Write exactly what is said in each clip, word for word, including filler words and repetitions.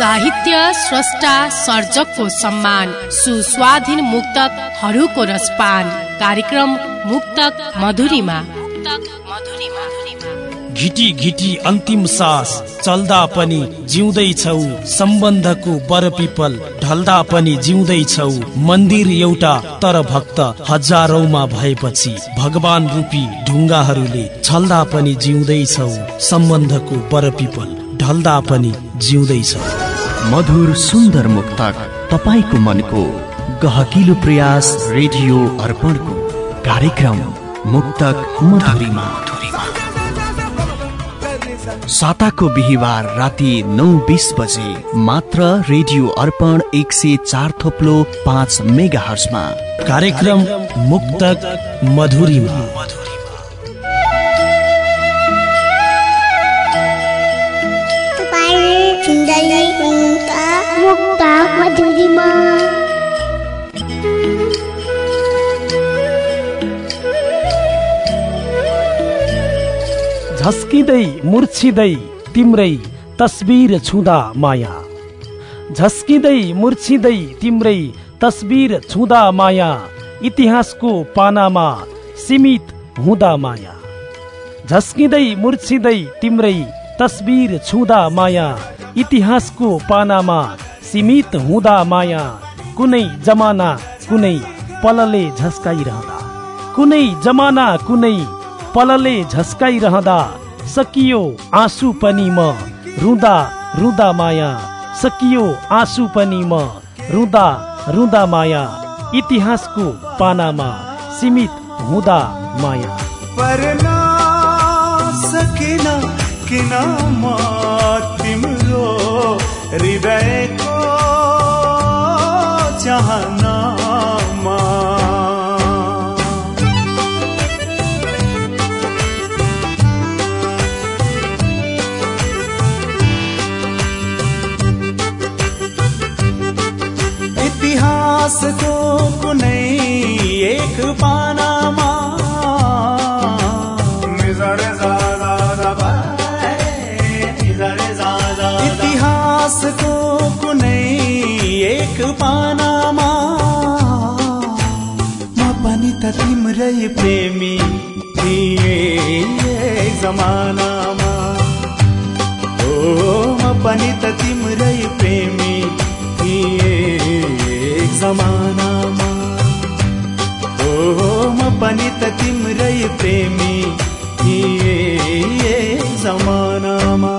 साहित्य स्रष्टा सर्जकको सम्मान, सुस्वाधीन मुक्तकहरूको रसपान। कार्यक्रम मुक्तक मधुरीमा। घिटी घिटी अन्तिम सास चल्दा पनि जिउँदैछौ, सम्बन्धको बरपिपल ढल्दा पनि जिउँदैछौ। मन्दिर एउटा तर भक्त हजारौंमा भएपछि भगवान रूपी ढुङ्गाहरूले छल्दा पनि जिउँदैछौ, सम्बन्धको बरपिपल ढल्दा पनि जिउँदैछौ। मधुर सुन्दर मुक्तक तपाईको मनको गहकिलो प्रयास रेडियो अर्पणको कार्यक्रम मुक्तक मधुरीमा। साताको बिहिबार राति नौ बीस बजे मात्र रेडियो अर्पण एक सय चार थोप्लो पाँच मेगा हर्समा कार्यक्रम मुक्तक मधुरीमा। मुक्तक मधुरीमा। झस्किँदै मुर्छिँदै तिम्रै तस्बिर छुँदा माया, झस्किँदै मुर्छिँदै तिम्रै तस्बिर छुँदा माया। इतिहासको पानामा सीमित हुँदा माया, झस्किँदै मुर्छिँदै तिम्रै तस्बिर छुँदा माया। इतिहासको पानामा सीमित हुँदा माया। कुनै जमाना कुनै पलले झस्काइरहँदा, कुनै जमाना कुनै पलले झस्काइरहँदा सकियो आँसु पनि म रुँदा रुँदा माया, सकियो आँसु पनि म रुँदा रुँदा माया। इतिहासको पानामा सीमित हुँदा माया। परना सकिन किन म तिम्रो हृदयको चाहनामा। इतिहासको कुनै एक पानामा इतिहासको कुनै एक पानामा म पनि त तिम्रै प्रेमी थिएँ जमानामा। ओ म पनि त तिम्रै प्रेमी थिएँ जमानामा। ओ म पनि त तिम्रै प्रेमी थिएँ जमानामा।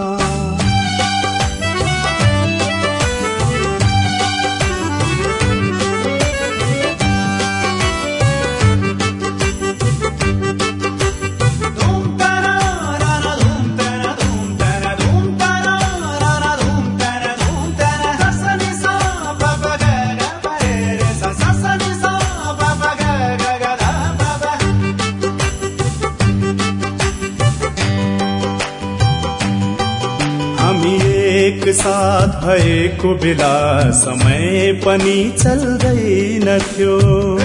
एक साथ भएको बेला समय पनि चल्दैन थियो।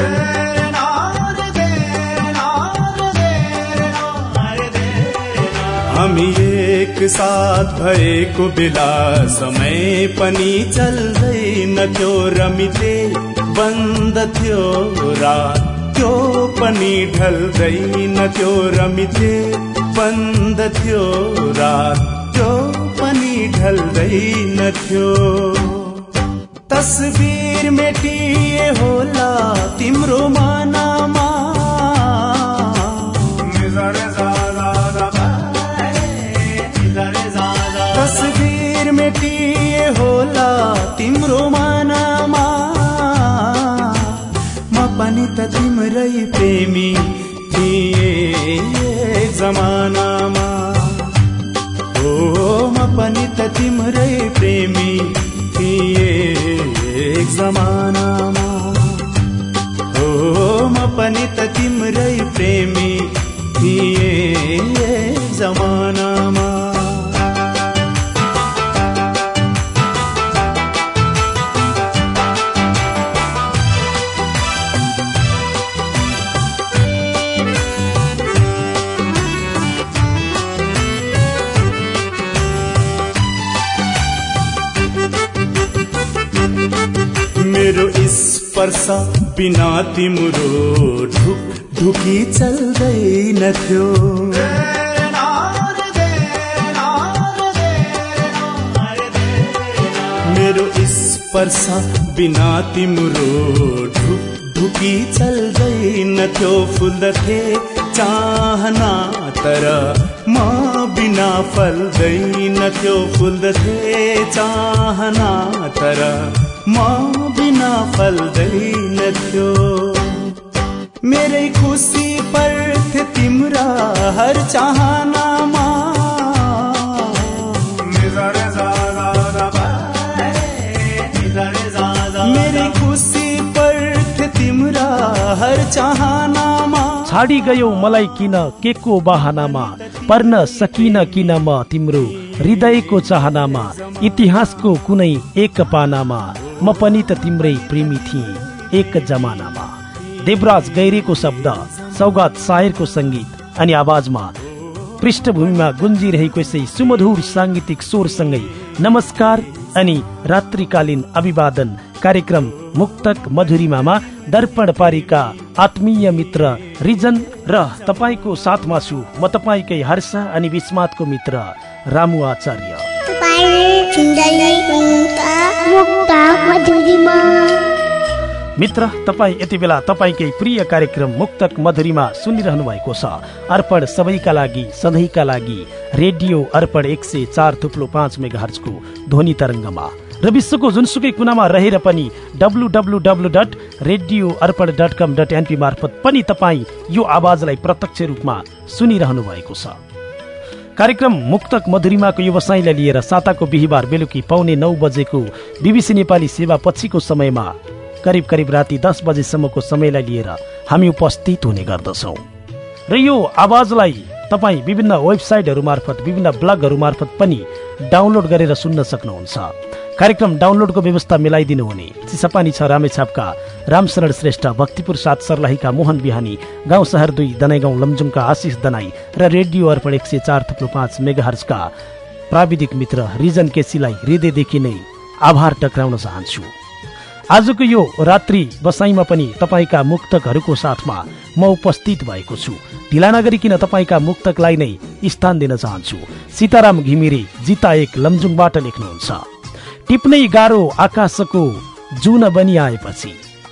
हामी एक साथ भएको बेला समय पनि चल्दैन थियो। रमिते बन्द थियो रात त्यो पनि ढल्दैन थियो। रमिते बन्द थियो रात त्यो पनि ढल्दैन थियो। तस्बिर मेटिए होला तिम्रो मानामा। तस्बिर मेटिए होला तिम्रो मानामा। म पनि त तिम्रै प्रेमी थिएँ जमानामा। ओ म पनि त तिम्रै प्रेमी थिएँ जमानामा। ओ म पनि त तिम्रै प्रेमी थिएँ जमानामा। स्पर्श बिना तिम्रो ढुक ढुकी चल्दैन थियो। मेरो स्पर्श बिना तिम्रो ढुक ढुकी चल्दैन थियो। फुल्दथे चाहना तर म बिना फल्दैन थियो। फुल्दथे चाहना तर म बिना फल्दैन थियो। मेरै खुसी पर्थे तिम्रा हर चाहनामा। मेरै खुसी पर्थे तिम्रा हर चाहनामा। छाडी गयो मलाई किन के को बहानामा। पर्न सकिन किन म तिम्रो हृदयको चाहनामा। इतिहासको कुनै एक पानामा म पनि त तिम्रै प्रेमी थिएँ एक जमानामा। देवराज गैरेको शब्द, सौगात सायरको संगीत अनि आवाजमा पृष्ठभूमिमा गुन्जिरहेको यसै सुमधुर सांगीतिक स्वरसँगै नमस्कार अनि रात्रिकालीन अभिवादन। कार्यक्रम मुक्तक मधुरिमामा दर्पण पारीका आत्मीय मित्र रिजन र तपाईको साथमा छु म तपाईकै हर्ष अनि विस्मातको मित्र रामु आचार्य। मित्र, तपाईँ यति बेला तपाईँकै प्रिय कार्यक्रम मुक्तक मधुरिमा सुनिरहनु भएको छ। अर्पण सबैका लागि सधैँका लागि रेडियो अर्पण एक सय चार थुप्लो पाँच मेगा हर्जको ध्वनि तरङ्गमा र विश्वको जुनसुकै कुनामा रहेर पनि W W W dot radio Arpan dot com dot NP मार्फत पनि तपाईँ यो आवाजलाई प्रत्यक्ष रूपमा सुनिरहनु भएको छ। कार्यक्रम मुक्तक मधुरिमाको व्यवसायलाई लिएर साताको बिहिबार बेलुकी पाउने नौ बजेको बीबीसी नेपाली सेवा पछिको समयमा करिब करिब राति दस बजेसम्मको समयलाई लिएर हामी उपस्थित हुने गर्दछौँ र यो आवाजलाई तपाईँ विभिन्न वेबसाइटहरू मार्फत विभिन्न ब्लगहरू मार्फत पनि डाउनलोड गरेर सुन्न सक्नुहुन्छ। कार्यक्रम डाउनलोडको व्यवस्था मिलाइदिनु हुने चिसापानी छ रामेछापका रामशरण श्रेष्ठ, भक्तिपुर सात सर्लाहीका मोहन बिहानी, गाउँ शहर दुई दनाईगाउँ लमजुङका आशिष दनाई र रेडियो अर्पण एक सय चार थुप्रो पाँच मेगाहर्जका प्राविधिक मित्र रिजन केसीलाई हृदयदेखि नै आभार टक्राउन चाहन्छु। आजको यो रात्रि बसाइमा पनि तपाईँका मुक्तकहरूको साथमा म उपस्थित भएको छु। ढिला नगरिकन तपाईँका मुक्तकलाई नै स्थान दिन चाहन्छु। सीताराम घिमिरे जिता एक लमजुङबाट लेख्नुहुन्छ, टिप्नै गाह्रो आकाशको जुन बनि आएपछि।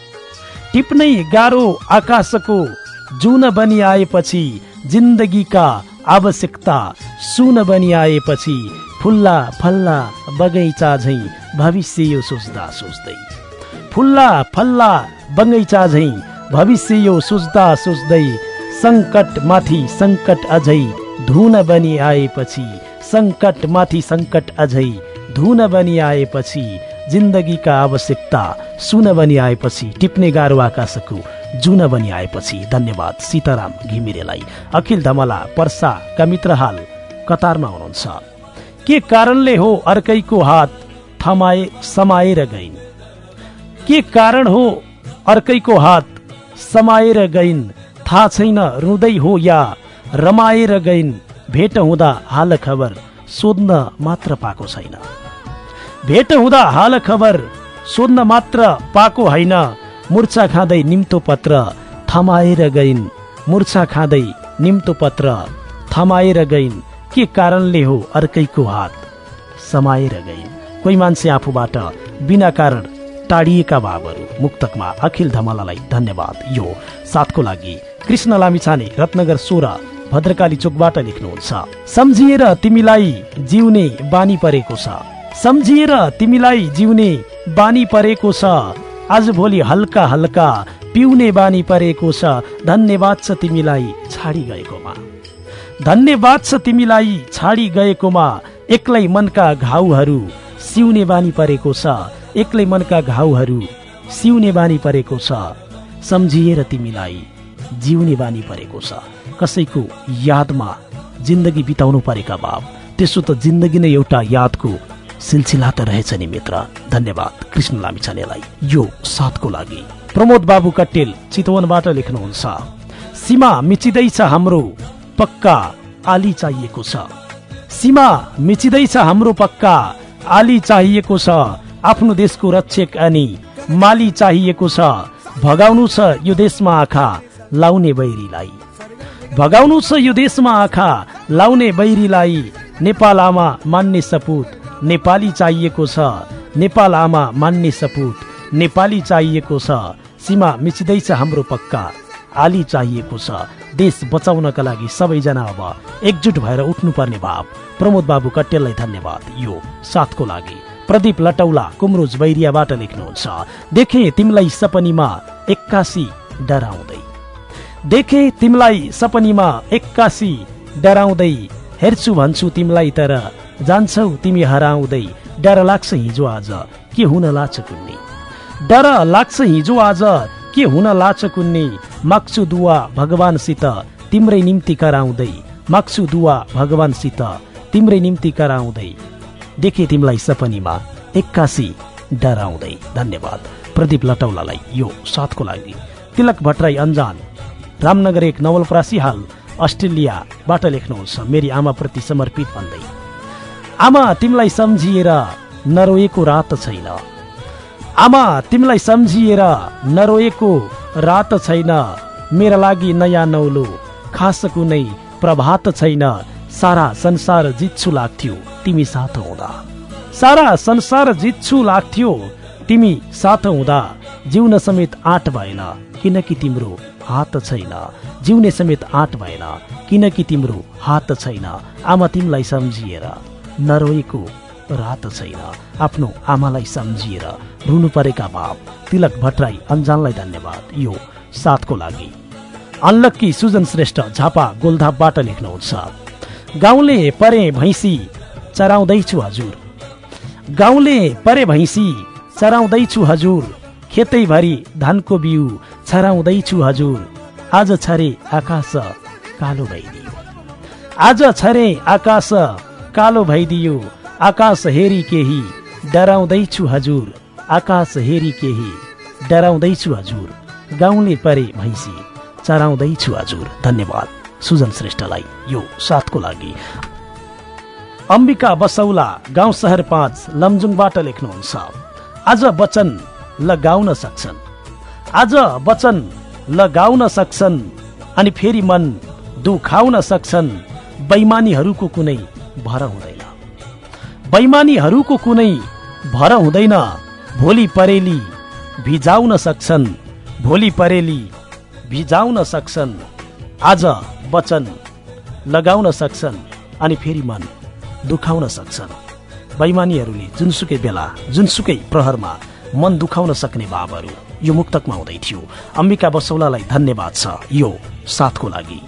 टिप्नै गाह्रो आकाशको जुन बनि आएपछि जिन्दगीका आवश्यकता सुन बनि आएपछि फुल्ला फल्ला बगैँचा झैँ भविष्य यो सोच्दा सोच्दै। फुल्ला फल्ला बगैँचा झैँ भविष्य यो सोच्दा सोच्दै सङ्कट माथि सङ्कट अझै धुन बनि आएपछि। सङ्कट माथि सङ्कट अझै धुन बनि आएपछि जिन्दगीका आवश्यकता सुन बनि आएपछि टिप्ने गाह्रो आकाशको जुन बनि आएपछि। धन्यवाद सीताराम घिमिरेलाई। अखिल धमला पर्साका मित्र हाल कतारमा हुनुहुन्छ। के कारणले हो अर्कैको हात थमाए समाएर गइन्। के कारण हो अर्कैको हात समाएर गइन्। थाहा छैन रुँदै हो या रमाएर गइन्। भेट हुँदा हाल खबर सोध्न मात्र पाएको छैन। भेट हुँदा हाल खबर सोध्न मात्र पाएको होइन। मुर्छा खाँदै निम्तो पत्र थमाएर गइन्। मुर्छा खाँदै निम्तो पत्र थमाएर गइन्। के कारणले हो अर्कैको हात समाएर गइन्। कोही मान्छे आफूबाट बिना कारण टाढिएका भावहरू मुक्तकमा अखिल धमलालाई धन्यवाद। यो साथको लागि कृष्ण लामिछाने रत्नगर सोह्र भद्रकाली चोकबाट लेख्नुहुन्छ, सम्झिएर तिमीलाई जिउने बानी परेको छ। सम्झिएर तिमीलाई जिउने बानी परेको छ। आज भोलि हल्का हल्का पिउने बानी परेको छ। धन्यवाद छ तिमीलाई छाडी गएकोमा। धन्यवाद छ तिमीलाई छाडी गएकोमा। एक्लै मनका घाउहरू सिउने बानी परेको छ। एक्लै मनका घाउहरू सिउने बानी परेको छ। सम्झिएर तिमीलाई जिउने बानी परेको छ। कसैको यादमा जिन्दगी बिताउनु परेका भाव, त्यसो त जिन्दगी नै एउटा यादको सिलसिला त रहेछ नि मित्र। धन्यवाद कृष्ण लामिछानेलाई यो साथको लागि। प्रमोद बाबु कट्टेल चितवनबाट लेख्नुहुन्छ, सीमा मिचिँदैछ हाम्रो पक्का आली चाहिएको छ। सीमा मिचिँदैछ हाम्रो पक्का आली चाहिएको छ। आफ्नो देशको रक्षक अनि माली चाहिएको छ, भगाउनु छ यो देशमा आँखा लाउने बैरीलाई। भगाउनु छ यो देशमा आँखा लाउने बैरीलाई। नेपाल आमा मान्ने सपुत नेपाली चाहिएको छ, नेपाल आमा मान्ने सपुत नेपाली चाहिएको छ। सीमा मिचिँदैछ हाम्रो पक्का आली चाहिएको छ। देश बचाउनका लागि सबैजना अब एकजुट भएर उठ्नुपर्ने भाव। प्रमोद बाबु कट्टेललाई धन्यवाद यो साथको लागि। प्रदीप लटौला कुमरुज बैरियाबाट लेख्नुहुन्छ, देखे तिमीलाई सपनीमा एक्कासी डराउँदै, देखे तिमीलाई सपनीमा एक्कासी डराउँदै, हेर्छु भन्छु तिमीलाई तर जान्छौ तिमी हराउँदै। डर लाग्छ हिजो आज के हुन लाछ कुन्नी, डर लाग्छ हिजो आज के हुन लाछ कुन्नी। माग्छु दुआ भगवानसित तिम्रै निम्ति कराउँदै, माग्छु दुआ भगवानसित तिम्रै निम्ति कराउँदै। देखे तिमीलाई सपनीमा एक्कासी डराउँदै। धन्यवाद प्रदीप लटौलालाई यो साथको लागि। तिलक भट्टराई अन्जान रामनगर एक नवलपरासी हाल अस्ट्रेलियाबाट लेख्नुहुन्छ, मेरी आमाप्रति समर्पित भन्दै, आमा तिमीलाई सम्झिएर नरोएको रात छैन, आमा तिमीलाई सम्झिएर नरोएको रात छैन। मेरा लागि नयाँ नौलो खास कुनै प्रभात छैन। सारा संसार जित्छु लाग्थ्यो तिमी साथ हुँदा, सारा संसार जित्छु लाग्थ्यो तिमी साथ हुँदा। जिउन समेत आँट भएन किनकि तिम्रो हात छैन, जिउने समेत आँट भएन किनकि तिम्रो हात छैन। आमा तिमीलाई सम्झिएर नरोएको रात छैन, आफ्नो आमालाई सम्झिएर रुनु परेका भाव। तिलक भट्टराई अन्जानलाई धन्यवाद यो साथको लागि। अनलक्की सुजन श्रेष्ठ झापा गोलधापबाट लेख्नुहुन्छ, गाउँले परे भैँसी चराउँदैछु हजुर, गाउँले परे भैँसी चराउँदैछु हजुर। खेतैभरि धानको बिउ छराउँदैछु हजुर। आज छरे आकाश कालो भइदियो, आज छरे आकाश कालो भइदियो। आकाश हेरी केही डराउँदैछु हजुर, आकाश हेरी केही डराउँदैछु हजुर। गाउँले परे भैँसी चराउँदैछु हजुर। धन्यवाद सुजन श्रेष्ठलाई यो साथको लागि। अम्बिका बसौला गाउँ शहर पाँच लमजुङबाट लेख्नुहुन्छ, आज वचन लगाउन सक्छन्, आज वचन लगाउन सक्छन् अनि फेरि मन दुखाउन सक्छन्। बैमानीहरूको कुनै भर हुँदैन, बैमानीहरूको कुनै भर हुँदैन। भोलि परेली भिजाउन सक्छन्, भोलि परेली भिजाउन सक्छन्। आज वचन लगाउन सक्छन् अनि फेरि मन दुखाउन सक्छन्। बैमानीहरूले जुनसुकै बेला जुनसुकै प्रहरमा मन दुखाउन सक्ने भावहरू यो मुक्तकमा हुँदै थियो। अम्बिका बसौलालाई धन्यवाद छ यो साथको लागि।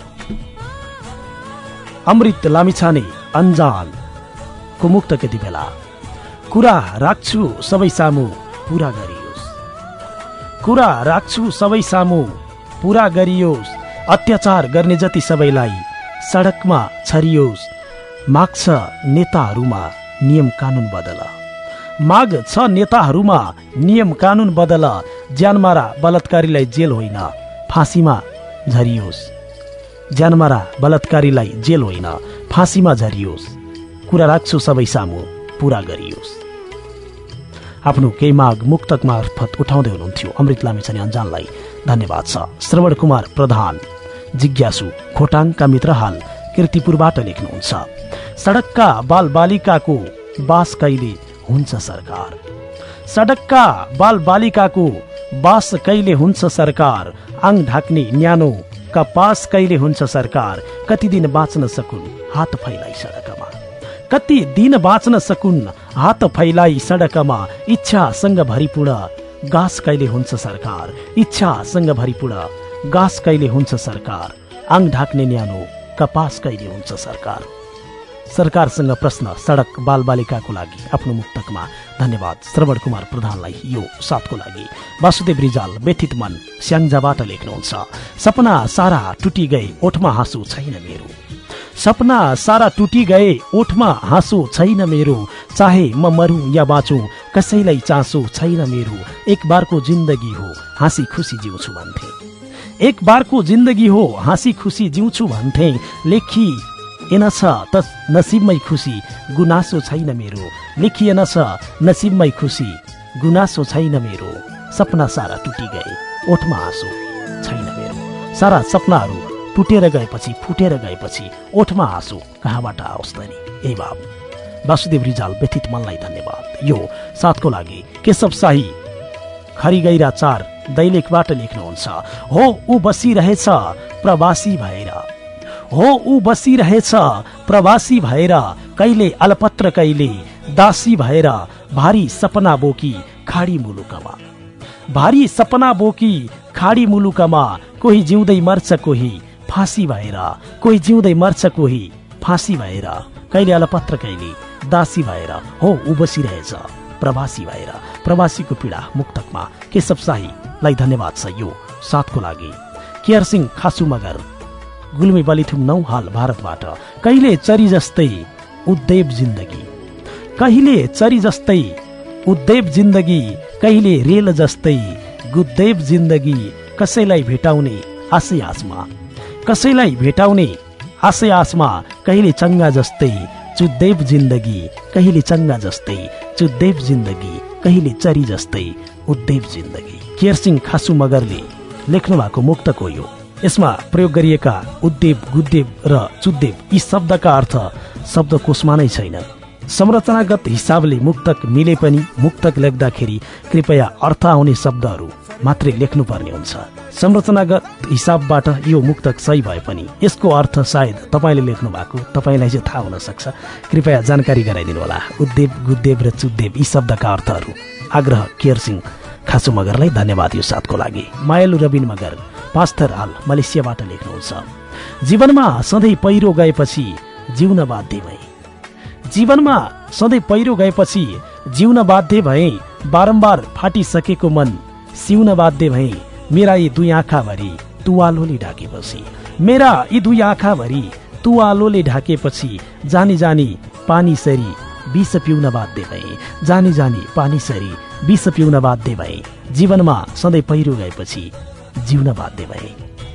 अमृत लामिछाने अन्जानको मुक्तक यति बेला, कुरा राख्छु सबै सामु पूरा गरियोस्, कुरा राख्छु सबै सामु पूरा गरियोस्। अत्याचार गर्ने जति सबैलाई सडकमा छरियोस्। माग छ नेताहरूमा नियम कानुन बदल, माग छ नेताहरूमा नियम कानुन बदल। ज्यानमारा बलात्कारीलाई जेल होइन फाँसीमा झरियोस्, ज्यानमारा बलात्कारीलाई जेल होइन फाँसीमा झरियोस्। कुरा राख्छु सबै सामु पूरा गरियोस्। आफ्नो केही माग मुक्तक मार्फत उठाउँदै हुनुहुन्थ्यो अमृत लामिछाने अन्जानलाई धन्यवाद छ। श्रवण कुमार प्रधान जिज्ञासु खोटाङका मित्र हाल कीर्तिपुरबाट लेख्नुहुन्छ, सडकका बाल बालिकाको बास कहिले हुन्छ सरकार, सडकका बाल बालिकाको बास कहिले हुन्छ सरकार। आङ ढाक्ने न्यानो कपास कहिले हुन्छ सरकार। कति दिन बाँच्न सकुन् हात फैलाई सडकमा, कति दिन बाँच्न सकुन् हात फैलाई सडकमा। इच्छासँग भरिपूर्ण गास कहिले हुन्छ सरकार, इच्छासँग भरिपूर्ण गास कहिले हुन्छ सरकार। आङ ढाक्ने न्यानो कपास कहिले हुन्छ सरकार। सरकारसँग प्रश्न सडक बालबालिकाको लागि आफ्नो मुक्तकमा धन्यवाद श्रवण कुमार प्रधानलाई यो साथको लागि। वासुदेव रिजाल व्यथित मन स्याङ्जाबाट लेख्नुहुन्छ, सपना सारा टुटी गए ओठमा हाँसो छैन मेरो, सपना सारा टुटी गए ओठमा हाँसो छैन मेरो। चाहे म मरौँ या बाँचौँ कसैलाई चासो छैन मेरो। एक बारको जिन्दगी हो हाँसी खुसी जिउँछु भन्थे, एक बारको जिन्दगी हो हाँसी खुसी जिउँछु भन्थे। लेखिएन छ त नसिबमै खुसी गुनासो छैन मेरो, लेखिएन छ नसिबमै खुसी गुनासो छैन मेरो। सपना सारा टुटी गए, ओठमा आँसु छैन मेरो। सारा सपनाहरू टुटेर गएपछि, फुटेर गएपछि ओठमा आँसु कहाँबाट आओस् त नि? ए बाबु। वासुदेव रिजाल व्यथित मनलाई धन्यवाद। यो साथको लागि केशव शाही खरिगैरा चार दैलेखबाट लेख्नुहुन्छ। हो ऊ बसिरहेछ प्रवासी भएर, हो ऊ बसिरहेछ प्रवासी भएर, कहिले अलपत्र कहिले दासी भएर, भारी सपना बोकी खाडी मुलुकमा, भारी सपना बोकी खाडी मुलुकमा, कोही जिउँदै मर्छ कोही फाँसी भएर, कोही जिउँदै मर्छ कोही फाँसी भएर, कहिले अलपत्र कहिले दासी भएर, हो ऊ बसिरहेछ प्रवासी भएर। प्रवासीको पीडा मुक्तकमा केशव शाहीलाई धन्यवाद छ यो साथको लागि। केयर सिंह खासु मगर गुल्मी बलिथुम नौ हाल भारतबाट। कहिले चरी जस्तै उद्देव जिन्दगी, कहिले चरी जस्तै उद्देव जिन्दगी, कहिले रेल जस्तै गुद्देव जिन्दगी, कसैलाई भेटाउने आशै आसमा, कसैलाई भेटाउने आशै आसमा, कहिले चङ्गा जस्तै चुद्देव जिन्दगी, कहिले चङ्गा जस्तै चुद्देव जिन्दगी, कहिले चरी जस्तै उद्देव जिन्दगी। केयर सिंह खासु मगरले लेख्नु भएको मुक्तक हो यो। यसमा प्रयोग गरिएका उद्देव, गुद्देव र चुद्देव यी शब्दका अर्थ शब्दकोशमा नै छैन। संरचनागत हिसाबले मुक्तक मिले पनि मुक्तक लेख्दाखेरि कृपया अर्थ आउने शब्दहरू मात्रै लेख्नुपर्ने हुन्छ। संरचनागत हिसाबबाट यो मुक्तक सही भए पनि यसको अर्थ सायद तपाईँले लेख्नु भएको तपाईँलाई चाहिँ थाहा हुन सक्छ। कृपया जानकारी गराइदिनु होला। उद्देव, गुद्देव र चुद्देव यी शब्दका अर्थहरू। आग्रह केयर सिंह खासु मगरलाई धन्यवाद यो साथको लागि। मायालु रबिन मगर पाँचथर हाल मलेसियाबाट लेख्नुहुन्छ। जीवनमा सधैँ पहिरो गएपछि जिउन बाध्य भए, जीवनमा सधैँ पहिरो गएपछि जिउन बाध्य भए, बारम्बार फाटिसकेको मन सिउन बाध्य भए, मेरा यी दुई आँखाभरि तुवालोले ढाकेपछि, मेरा यी दुई आँखाभरि तुवालोले ढाकेपछि, जानी जानी पानी सरी विष पिउन बाध्य भए, जानी जानी पानी सरी विष पिउन बाध्य भए, जीवनमा सधैँ पहिरो गएपछि जिउन बाध्य भए।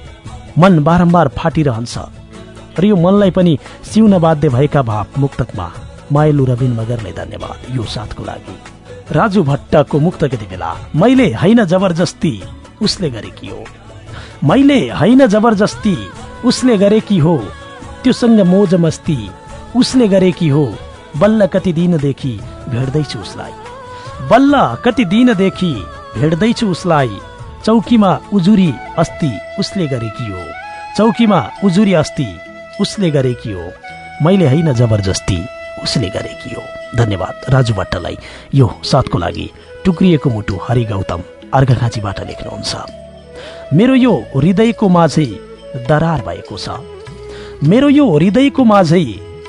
मन बारम्बार फाटिरहन्छ र यो मनलाई पनि सिउन बाध्य भएका भाव मुक्तकमा मायलु रबिन मगरलाई धन्यवाद यो साथको लागि। राजु भट्टको मुक्त यति बेला। मैले हैन जबरजस्ती उसले गरेकी हो, मैले हैन जबरजस्ती उसले गरेकी हो, त्योसँग मोज मस्ती उसले गरेकी हो, बल्ल कति दिनदेखि भेट्दैछु उसलाई, बल्ल कति दिनदेखि भेट्दैछु उसलाई, चौकीमा उजुरी अस्ति उसले गरेकी हो, चौकीमा उजुरी अस्ति उसले गरेकी हो, मैले हैन जबरजस्ती उसले गरेकी हो। धन्यवाद राजु भट्टलाई यो साथको लागि। टुक्रिएको मुटु हरि गौतम अर्घखाँचीबाट लेख्नुहुन्छ। मेरो यो हृदयको माझै दरार भएको छ, मेरो यो हृदयको माझै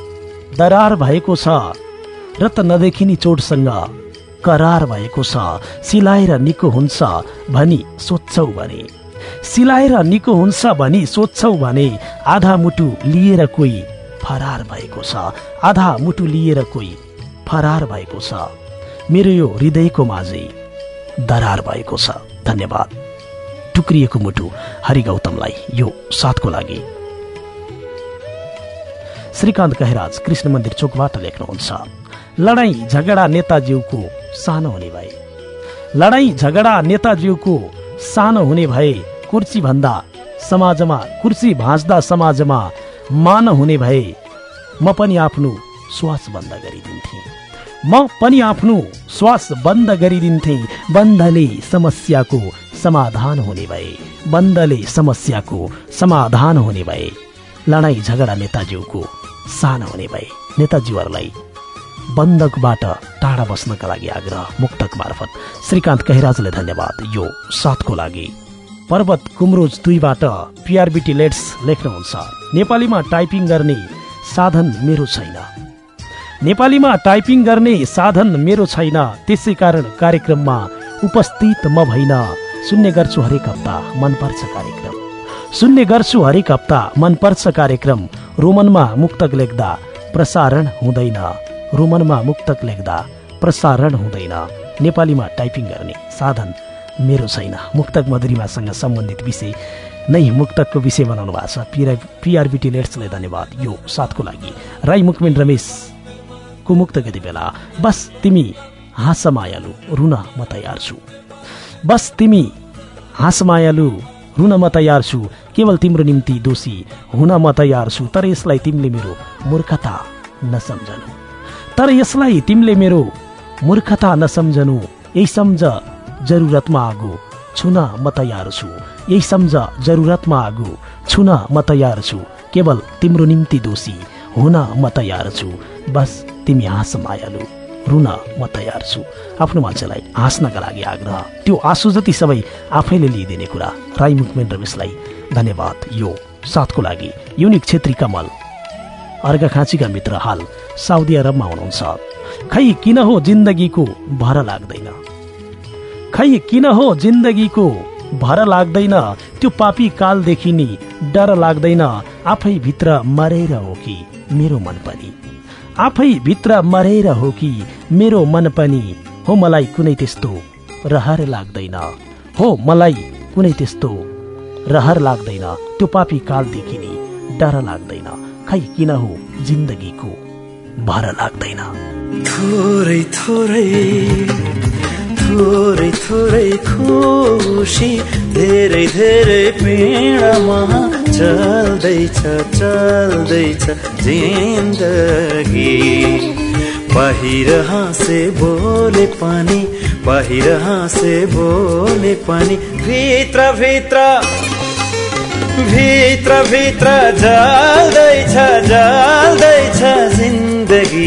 दरार भएको छ, र त नदेखिनी चोटसँग करार भएको छ, सिलाएर निको हुन्छ भनी सोध्छौ भने, सिलाएर निको हुन्छ भनी सोध्छौ भने, आधा मुटु लिएर कोही फरार भएको छ, आधा मुटु लिएर कोही फरार भएको छ, मेरो यो हृदयको माझै दरार भएको छ। धन्यवाद टुक्रिएको मुटु हरि गौतमलाई यो साथको लागि। श्रीकान्त कहिराज कृष्ण मन्दिर चोकबाट लेख्नुहुन्छ। लडाई झगडा नेताज्यूको सानो हुने भए, लडाई झगडा नेताज्यूको सानो हुने भए, कुर्सी भन्दा समाजमा, कुर्सी भाँच्दा समाजमा मान हुने भए, म पनि आफ्नो श्वास बन्द गरिदिन्थे, म पनि आफ्नो श्वास बन्द गरिदिन्थे, बन्दले समस्याको समाधान हुने भए, बन्दले समस्याको समाधान हुने भए, लडाई झगडा नेताज्यूको सानो हुने भए। नेताज्यूहरूलाई बन्दकबाट टाढा बस्नका लागि आग्रह मुक्तक मार्फत श्रीकान्त कहिराजले धन्यवाद यो साथको लागि। पर्वत कुमरोज दुईबाट पिआरबिटी लेट्स लेख्नुहुन्छ। नेपालीमा टाइपिङ गर्ने साधन मेरो छैन, नेपालीमा टाइपिङ गर्ने साधन मेरो छैन, त्यसै कारण कार्यक्रममा उपस्थित म भइन, सुन्ने गर्छु हरेक हप्ता मनपर्छ कार्यक्रम, सुन्ने गर्छु हरेक हप्ता मनपर्छ कार्यक्रम, रोमनमा मुक्तक लेख्दा प्रसारण हुँदैन, रोमनमा मुक्तक लेख्दा प्रसारण हुँदैन, नेपालीमा टाइपिङ गर्ने साधन मेरो छैन। मुक्तक मधुरिमासँग सम्बन्धित विषय नै मुक्तकको विषय बनाउनु भएको छ। पिआरबिटी लेट्सलाई धन्यवाद यो साथको लागि। राई मुकमिन रमेशको मुक्त यति बेला। बस तिमी हाँस मायालु रुन म तयार छु, बस तिमी हाँस मायालु, रुन म तयार छु, केवल तिम्रो निम्ति दोषी हुन म तयार छु। तर यसलाई तिमीले मेरो मूर्खता नसम्झनु, तर यसलाई तिमीले मेरो मूर्खता नसम्झनु। यही सम्झ जरुरतमा आगो छुन म तयार छु, यही सम्झ जरुरतमा आगो छुन म तयार छु। केवल तिम्रो निम्ति दोषी हुन म तयार छु। बस तिमी हाँस मायालु, रुन म तयार छु। आफ्नो मान्छेलाई हाँस्नका लागि आग्रह, त्यो आँसु जति सबै आफैले लिइदिने कुरा। राई मुखमेन रमेशलाई धन्यवाद यो साथको लागि। युनिक छेत्री कमल अर्घाखाँचीका मित्र हाल साउदी अरबमा हुनुहुन्छ। खै किन हो जिन्दगीको भर लाग्दैन, खै किन हो जिन्दगीको भर लाग्दैन, त्यो पापी कालदेखि नि डर लाग्दैन। आफै भित्र मरेर हो कि मेरो मन पनि, आफै भित्र मरेर हो कि मेरो मन पनि। हो मलाई कुनै त्यस्तो रहर लाग्दैन, हो मलाई कुनै त्यस्तो रहर लाग्दैन, त्यो पापी कालदेखि नि डर लाग्दैन। खै किन हो जिन्दगीको भर लाग्दैन। थोरै थोरै थोरै थोरै खुसी, धेरै धेरै पीडामा चल्दैछ चल्दैछ जिन्दगी। बाहिर हाँसे बोले पनि, बाहिर हाँसे बोले पनि, भित्र भित्र भित्र भित्र जल्दैछ जल्दैछ जिन्दगी।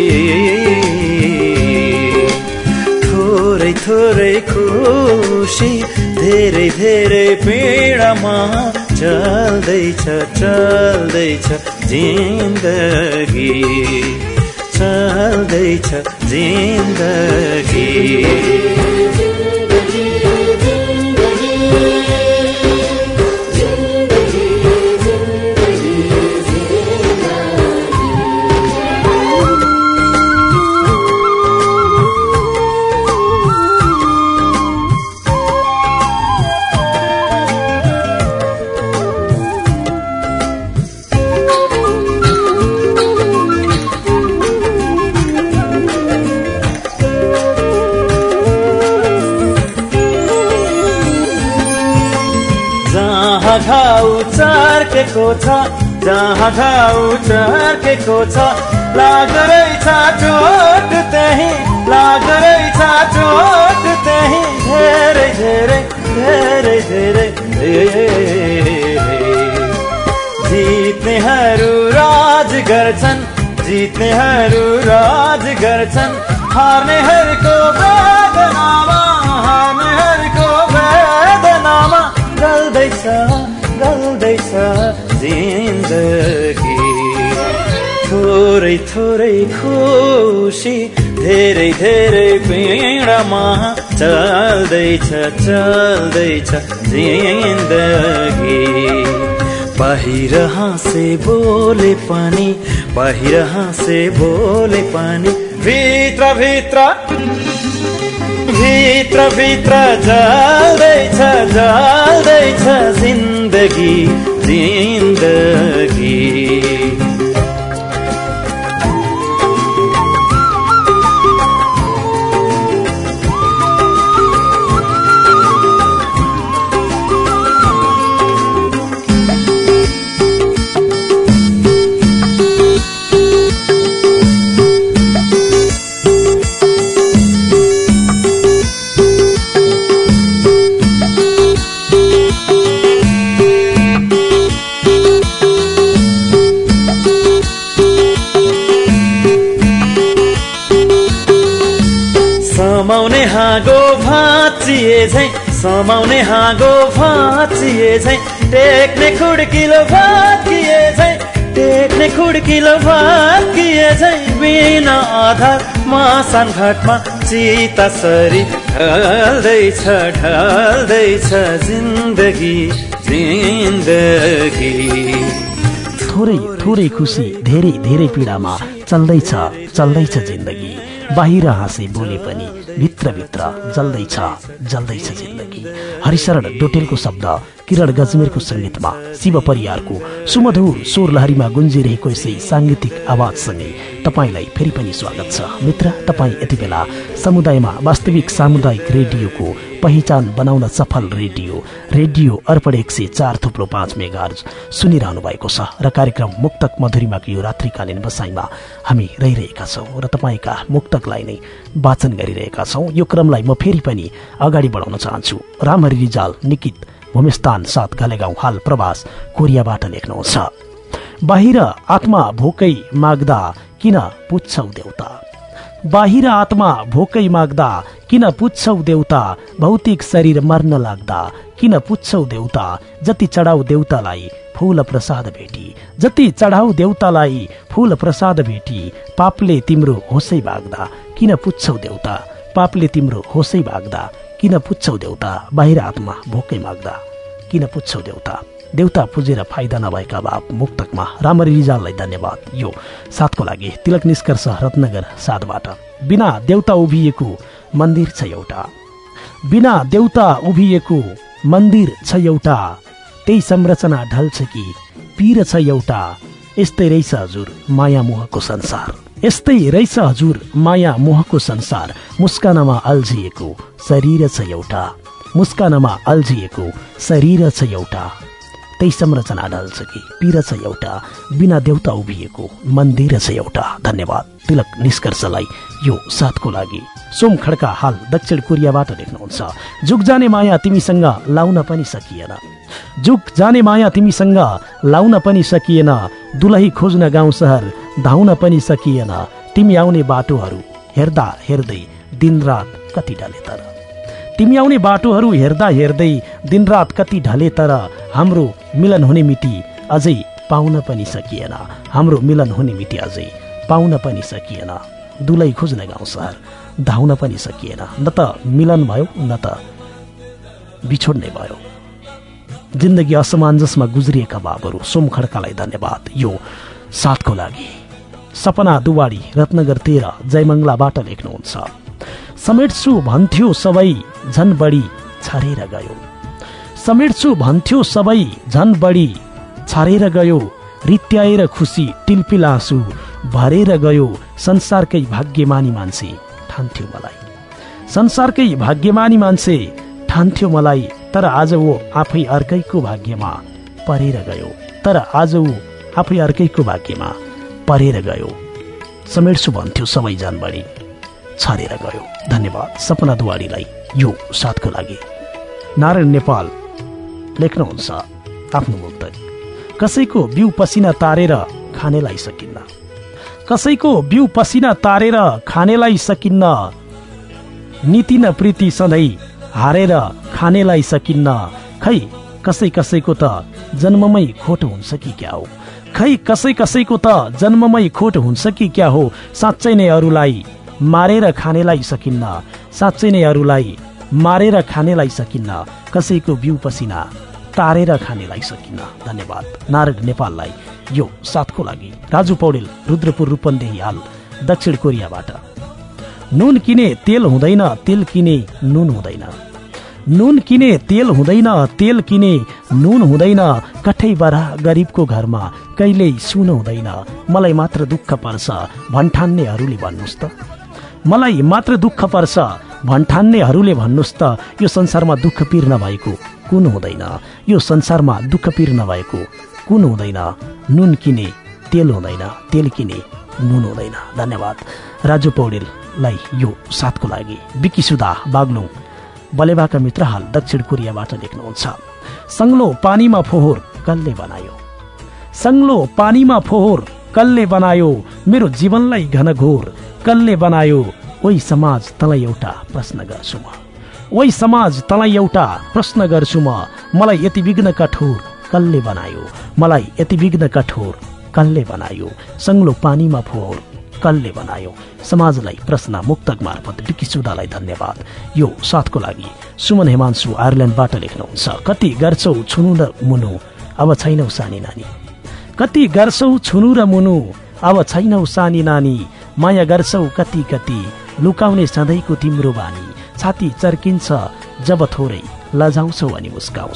थोरै थोरै खुसी, धेरै धेरै पीडामा चल्दैछ चल्दैछ जिन्दगी, चल्दैछ जिन्दगी। घाउ चर्केको छ, जहाँ घाउ चर्केको छ, लाग्दैछ चोट त्यही, लाग्दैछ चोट त्यही। धेरै धेरै धेरै धेरै जित्नेहरू राज गर्छन्, जित्नेहरू राज गर्छन्, हार्नेहरूको वेदनामा, हार्नेहरूको वेदनामा गल्दैछ गल्दैछ जिन्दगी। थोरै थोरै खुसी, धेरै धेरै पीडामा चल्दैछ चल्दैछ जिन्दगी। बाहिर हाँसे बोले पनि, बाहिर हाँसे बोले पनि, भित्र भित्र भित्र भित्र जल्दैछ जल्दैछ जिन्दगी जिन्दगी। समाउने हाँगो भाँचिए झै, समाउने हाँगो भाँचिए झै, टेक्ने खुड्किलो भाँचिए झै, टेक्ने खुड्किलो भाँचिए झै। बिना आधार मसान घाटमा चितासरी ढल्दैछ ढल्दैछ जिन्दगी जिन्दगी। थोरै थोरै खुसी, धेरै धेरै पीडामा चल्दैछ चल्दैछ जिन्दगी। बाहिर हाँसे बोले पनि, भित्र भित्र जल्दैछ जल्दैछ जिन्दगी। हरिशरण डोटेलको शब्द, किरण गजमेरको संगीतमा शिव परियारको सुमधुर स्वर लहरीमा गुन्जिरहेको यसै सांगीतिक आवाजसँगै तपाईलाई फेरि पनि स्वागत छ। मित्र, तपाईँ यति बेला समुदायमा वास्तविक सामुदायिक रेडियोको पहिचान बनाउन सफल रेडियो रेडियो अर्पण एक सय चार थुप्रो पाँच मेगाहर्ज सुनिरहनु भएको छ र कार्यक्रम मुक्तक मधुरिमाको यो रात्रिकालीन बसाइमा हामी रहिरहेका छौँ र तपाईँका मुक्तकलाई नै वाचन गरिरहेका छौँ। यो क्रमलाई म फेरि पनि अगाडि बढाउन चाहन्छु। रामहरि रिजाल निकित भूमिस्थान सात घलेगाउँ हाल प्रवास कोरियाबाट लेख्नुहुन्छ। बाहिर आत्मा भोकै माग्दा किन पुच्छौ देउता, बाहिर आत्मा भोकै माग्दा किन पुच्छौ देउता, भौतिक शरीर मर्न लाग्दा किन पुच्छौ देउता, जति चढाउ देउतालाई फूल प्रसाद भेटी, जति चढाउ देउतालाई फूल प्रसाद भेटी, पापले तिम्रो होसै भाग्दा किन पुच्छौ देउता, पापले तिम्रो होसै भाग्दा किन पुच्छौ देउता, बाहिर आत्मा भोकै माग्दा किन पुच्छौ देउता। देउता पुजेर फाइदा नभएका भाव मुक्तकमा रामहरि रिजाललाई धन्यवाद। यो साथको लागि तिलक निष्कर्ष रत्नगर साथबाट। बिना देउता उभिएको मन्दिर छ एउटा, बिना देउता उभिएको मन्दिर छ एउटा, त्यही संरचना ढल्छ कि पीर छ एउटा, यस्तै रहेछ हजुर माया मोहको संसार, यस्तै रहेछ हजुर माया मोहको संसार, मुस्कानमा अल्झिएको शरीर छ एउटा, मुस्कानमा अल्झिएको शरीर छ एउटा, त्यही संरचना ढल्छ कि पीर छ एउटा, बिना देउता उभिएको मन्दिर छ एउटा। धन्यवाद तिलक निष्कर्षलाई यो साथको लागि। सोम खड्का हाल दक्षिण कोरियाबाट लेख्नुहुन्छ। जुग जाने माया तिमीसँग लाउन पनि सकिएन, जुग जाने माया तिमीसँग लाउन पनि सकिएन, दुलही खोज्न गाउँ सहर धाउन पनि सकिएन, तिमी आउने बाटोहरू हेर्दा हेर्दै दिनरात कति ढले तर, तिमी आउने बाटोहरू हेर्दा हेर्दै दिनरात कति ढले तर, हाम्रो मिलन हुने मिति अझै पाउन पनि सकिएन, हाम्रो मिलन हुने मिति अझै पाउन पनि सकिएन, दुलै खोज्न गाउँ सहर धाउन पनि सकिएन, न त मिलन भयो न त बिछोड नै भयो। जिन्दगी असमञ्जसमा गुज्रिएका भावहरू सोम खड्कालाई धन्यवाद। यो साथको लागि। सपना दुवाडी रत्नगर तेह्र जयमङ्गलाबाट लेख्नुहुन्छ। समेट्छु भन्थ्यो सबै झन बढी छरेर गयो, समेट्छु भन्थ्यो सबै झन बढी छरेर गयो, रित्याएर खुसी टिलपिल आँसु भरेर गयो, संसारकै भाग्यमानी मान्छे ठान्थ्यो मलाई, संसारकै भाग्यमानी मान्छे ठान्थ्यो मलाई, तर आज वो आफै अर्कैको भाग्यमा परेर गयो, तर आज ऊ आफै अर्कैको भाग्यमा परेर गयो, समेट्छु भन्थ्यो सबै झन बढी छरेर गयो। धन्यवाद सपना दुवाडीलाई यो साथको लागि। नारायण नेपाल लेख्नुहुन्छ आफ्नो मुक्तक। कसैको बिउ पसिना तारेर खानेलाई सकिन्न, कसैको बिउ पसिना तारेर खानेलाई सकिन्न, नीति न प्रीति सधैँ हारेर खानेलाई सकिन्न, खै कसै कसैको त जन्ममै खोट हुन्छ कि क्या हो, खै कसै कसैको त जन्ममै खोट हुन्छ कि क्या हो, साँच्चै नै अरूलाई मारेर खानेलाई सकिन्न, साँच्चै नै अरूलाई मारेर खानेलाई सकिन्न, कसैको बिउ पसिना तारेर खानेलाई सकिन्न। धन्यवाद नारायण नेपाललाई यो साथको लागि। राजु पौडेल रुद्रपुर रूपन्देही हाल दक्षिण कोरियाबाट। नुन किने तेल हुँदैन, तेल किने नुन हुँदैन, नुन किने तेल हुँदैन, तेल किने नुन हुँदैन, कठै बरा गरिबको घरमा कहिल्यै सुन हुँदैन, मलाई मात्र दुःख पर्छ भन्ठान्नेहरूले भन्नुहोस् त, मलाई मात्र दुःख पर्छ भन्ठान्नेहरूले भन्नुहोस् त, यो संसारमा दुःख पीर नभएको कुन हुँदैन, यो संसारमा दुःख पीर नभएको कुन हुँदैन, नुन किने तेल हुँदैन, तेल किने नुन हुँदैन। धन्यवाद राजु पौडेललाई यो साथको लागि। विकी सुधा बाग्लुङ बलेबाका मित्र हाल दक्षिण कोरियाबाट लेख्नुहुन्छ। सङ्लो पानीमा फोहोर कसले बनायो, सङ्लो पानीमा फोहोर कसले बनायो, मेरो जीवनलाई घनघोर कसले बनायो, ओइ समाज तँलाई एउटा प्रश्न गर्छु म, ओइ समाज तँलाई एउटा प्रश्न गर्छु म, मलाई यति विघ्न कठोर कसले बनायो, मलाई यति विघ्न कठोर कसले बनायो, सङ्लो पानीमा फोहोर कसले बनायो, समाजलाई प्रश्न मुक्तक मार्फत विकी सुधालाई धन्यवाद यो साथको लागि। सुमन हेमान्सु आयरल्यान्डबाट लेख्नुहुन्छ। कति गर्छौ छुनु र मुनु अब छैनौ सानी नानी, कति गर्छौ छुनु र मुनु अब छैनौ सानी नानी, माया गर्छौ कति कति लुकाउने सधैँको तिम्रो बानी, छाती चर्किन्छ जब थोरै लजाउँछौ अनि मुस्काउँछौ,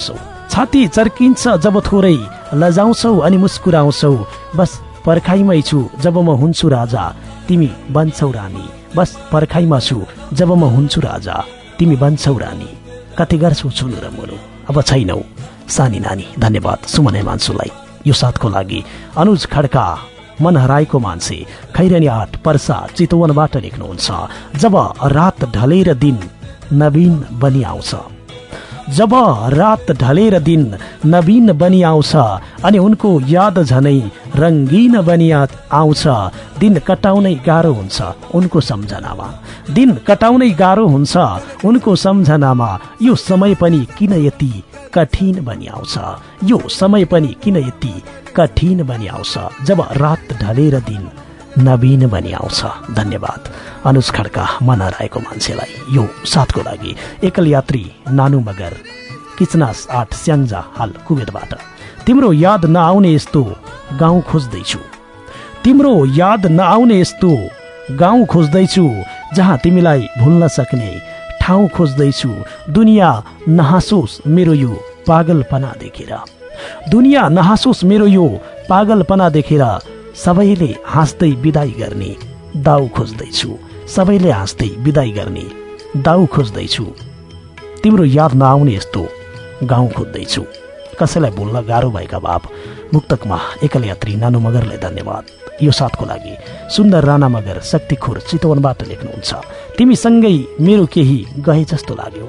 छाती चर्किन्छ जब थोरै लजाउँछौ अनि मुस्कुराउँछौ बस पर्खाइमै छु जब म हुन्छु राजा तिमी बन्छौ रानी बस पर्खाइमा छु जब म हुन्छु राजा तिमी बन्छौ रानी कति गर्छौ छुनु र मुनु अब छैनौ सानी नानी। धन्यवाद सुमन हेमान्सुलाई। यो साथको लागि अनुज खड्का मन हराएको मान्छे खैरनी आठ पर्सा चितवनबाट लेख्नुहुन्छ। जब रात ढलेर दिन नवीन बनी आउँछ जब रात ढलेर दिन नवीन बनी आउँछ अनि उनको याद झनै रंगीन बनी आउँछ दिन कटाउनै गाह्रो हुन्छ उनको सम्झनामा दिन कटाउनै गाह्रो हुन्छ उनको सम्झनामा यो समय पनि किन यति कठिन बनी आउँछ यो समय पनि किन यति कठिन बनी आउँछ जब रात ढलेर दिन नवीन बनी आउँछ। धन्यवाद अनुज खड्का मन हराएको मान्छेलाई। यो साथको लागि एकल यात्री नानु मगर किचनास आठ स्याङ्जा हाल कुवेतबाट। तिम्रो याद नआउने यस्तो गाउँ खोज्दैछु तिम्रो याद नआउने यस्तो गाउँ खोज्दैछु जहाँ तिमीलाई भुल्न सक्ने ठाउँ खोज्दैछु। दुनियाँ नहाँसोस् मेरो यो पागलपना देखेर दुनियाँ नहाँसोस् मेरो यो पागलपना देखेर सबैले हाँस्दै बिदाई गर्ने दाउ खोज्दैछु सबैले हाँस्दै बिदाई गर्ने दाउ खोज्दैछु। तिम्रो याद नआउने यस्तो गाउँ खोज्दैछु। कसैलाई भुल्न गाह्रो भएका भाव मुक्तकमा एकल यात्री नानु मगरलाई धन्यवाद। यो साथको लागि सुन्दर राणा मगर शक्तिखोर चितवनबाट लेख्नुहुन्छ। तिमी सँगै मेरो केही गए जस्तो लाग्यो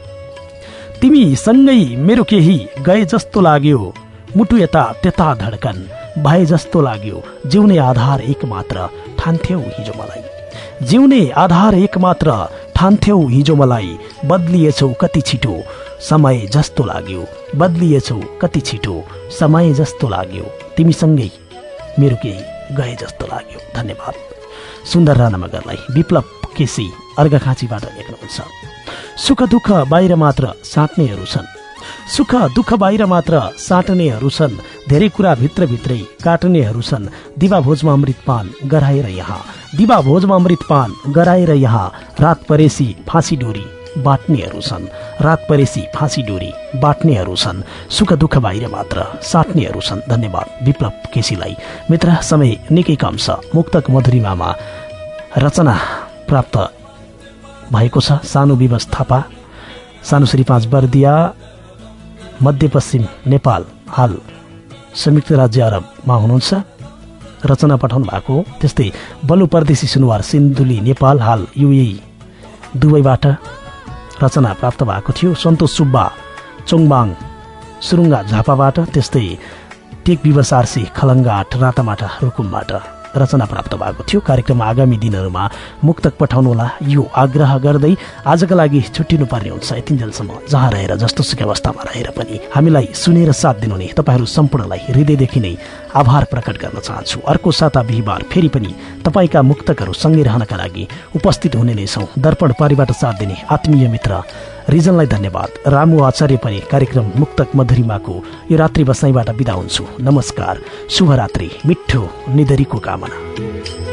तिमी सँगै मेरो केही गए जस्तो लाग्यो मुटु यता त्यता धड्कन भए जस्तो लाग्यो। जिउने आधार एक मात्र ठान्थ्यौ हिजो मलाई जिउने आधार एक मात्र ठान्थ्यौ हिजो मलाई बदलिएछौ कति छिटो समय जस्तो लाग्यो बदलिएछौ कति छिटो समय जस्तो लाग्यो। तिमीसँगै मेरो केही गए जस्तो लाग्यो। धन्यवाद सुन्दर राणा मगरलाई। विप्लव केसी अर्घाखाँचीबाट लेख्नुहुन्छ। सुख दुःख बाहिर मात्र साट्नेहरू छन् सुख दुःख बाहिर मात्र साट्नेहरू छन् धेरै कुरा भित्रभित्रै काट्नेहरू छन्। दिवा भोजमा अमृतपान गराएर यहाँ दिवा भोजमा अमृतपान गराएर यहाँ रात परेसी फाँसी डोरी बाट्नेहरू छन् रात परेसी फाँसी डोरी बाट्नेहरू छन्। सुख दुःख बाहिर मात्र साट्नेहरू छन्। धन्यवाद विप्लव केसीलाई। मित्र समय निकै कम छ। मुक्तक मधुरिमामा रचना प्राप्त भएको छ सानो विवश थापा सानो श्री पाँच बर्दिया मध्यपश्चिम नेपाल हाल संयुक्त राज्य अरबमा हुनुहुन्छ। रचना पठाउनु भएको। त्यस्तै बलु परदेशी सुनवार सिन्धुली नेपाल हाल युएई दुबईबाट रचना प्राप्त भएको थियो। सन्तोष सुब्बा चोङबाङ सुरुङ्गा झापाबाट त्यस्तै टेक विवसारसी खलङ्गा आठ रातामाटा रुकुमबाट रचना प्राप्त भएको थियो। कार्यक्रममा आगामी दिनहरूमा मुक्तक पठाउनुहोला यो आग्रह गर्दै आजका लागि छुट्टिनु पर्ने हुन्छ। यतिन्जेलसम्म जहाँ रहेर जस्तो सुकै अवस्थामा रहेर पनि हामीलाई सुनेर साथ दिनुहुने तपाईँहरू सम्पूर्णलाई हृदयदेखि नै आभार प्रकट गर्न चाहन्छु। अर्को साता बिहिबार फेरि पनि तपाईँका मुक्तकहरू सँगै रहनका लागि उपस्थित हुने नै छौँ। दर्पण पारीबाट साथ दिने आत्मीय मित्र रिजनलाई धन्यवाद। रामु आचार्य पनि कार्यक्रम मुक्तक मधुरिमाको यो रात्रि बसाइबाट बिदा हुन्छु। नमस्कार, शुभरात्रि, मिठो निधरीको कामना।